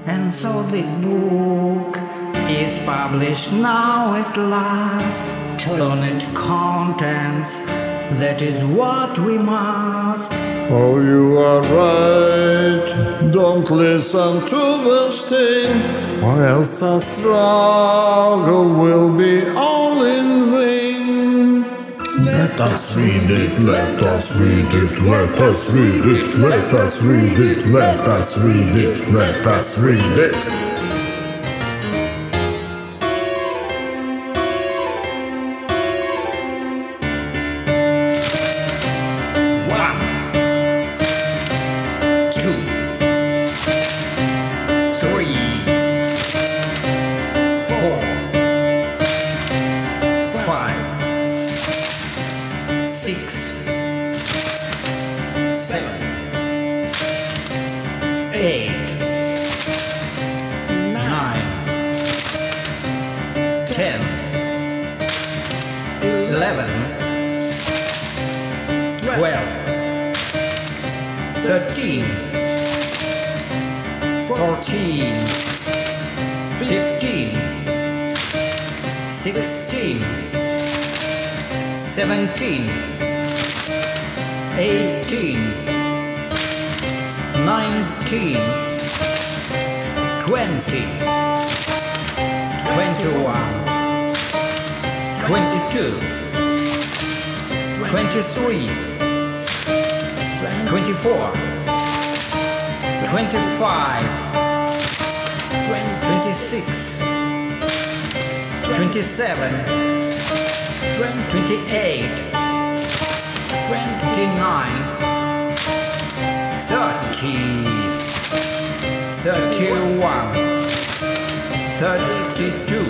And so this book is published now at last. To learn its contents, that is what we must. Oh, you are right. Don't listen to Bernstein, or else our struggle will be all in vain. Let us read it, let us read it, let us read it, let us read it, let us read it, let us read it. One, two, three, four, five, 6, 7, 8, 9, 10, 11, 12, 13, 14, 15, 16, 17, 18, 19, 20, 21, 22, 23, 24, 25, 26, 27, 28, 29, 30, 31, 32,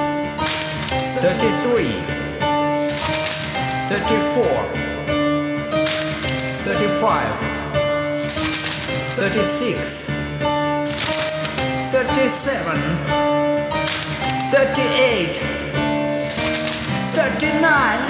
33, 34, 35, 36, 37, 38, 39.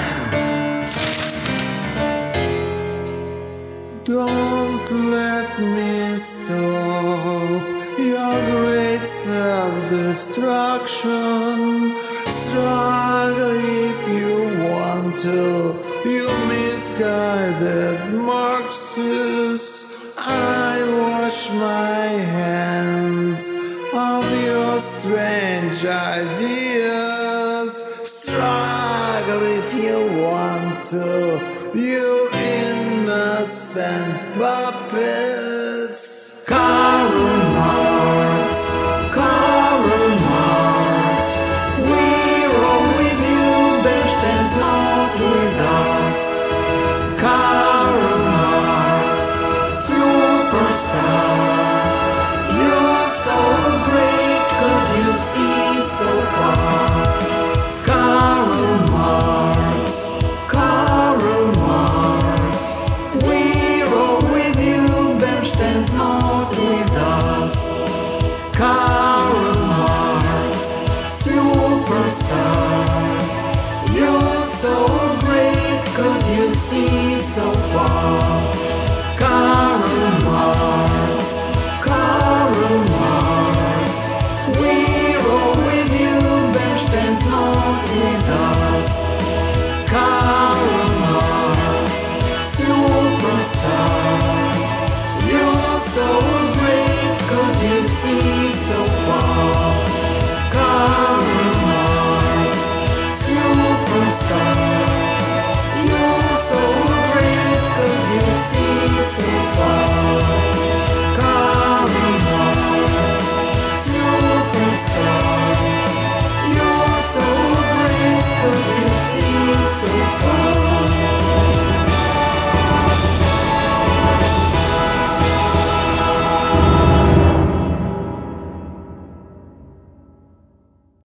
Don't let me stop your great self-destruction. Struggle if you want to, you misguided Marxists. I wash my hands of your strange ideas. Struggle if you want to, you innocent puppets. Karl Marx, Karl Marx, we're all with you, Bernstein's not with us. Karl Marx, superstar, you're so great 'cause you see so far. Karl Marx, Karl Marx, we're all with you, Bernstein's not with us. Karl Marx, superstar, you're so great 'cause you see so far. Karl Marx, Karl Marx, we're all with you, Bernstein's not with us. Karl Marx, superstar, you're so great 'cause you see so